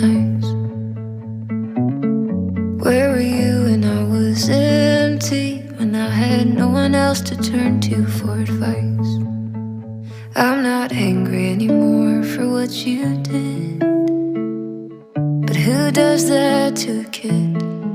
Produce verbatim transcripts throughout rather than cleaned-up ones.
nice. Where were you when I was empty, when I had no one else to turn to for advice? I'm not angry anymore for what you did, but who does that to a kid?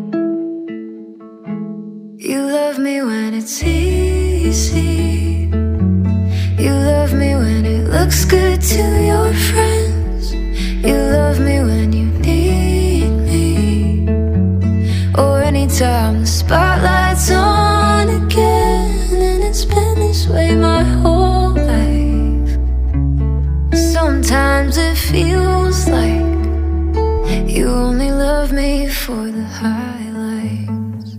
You love me when it's easy, you love me when it looks good to your friends, you love me when you need me, or anytime the spotlight's on again. And it's been this way my whole life. Sometimes it feels like you only love me for the highlights.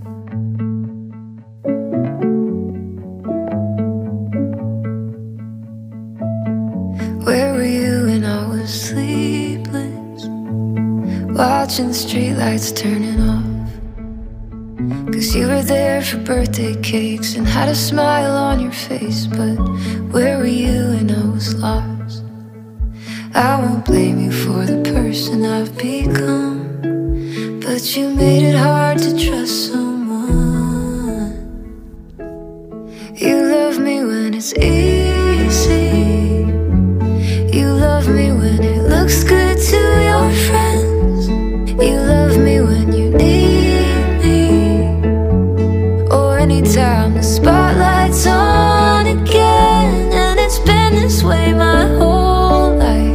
Where were you when I was sleepless, watching the streetlights turning off? Cause you were there for birthday cakes and had a smile on your face. But where were you when I was lost? I won't blame you for the person I've become, but you made it hard to trust someone. You love me when it's easy, you love me when it looks good to your friends, you love me when you need me, or anytime the spotlight's on again. And it's been this way my whole life.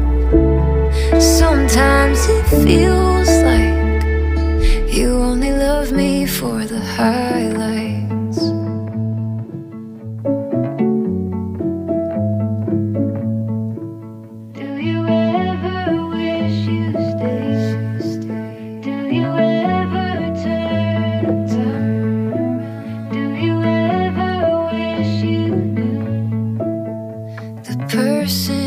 Sometimes it feels like you only love me for the highlights. Do you ever wish you stayed? Do you ever turn and turn? Do you ever wish you knew the person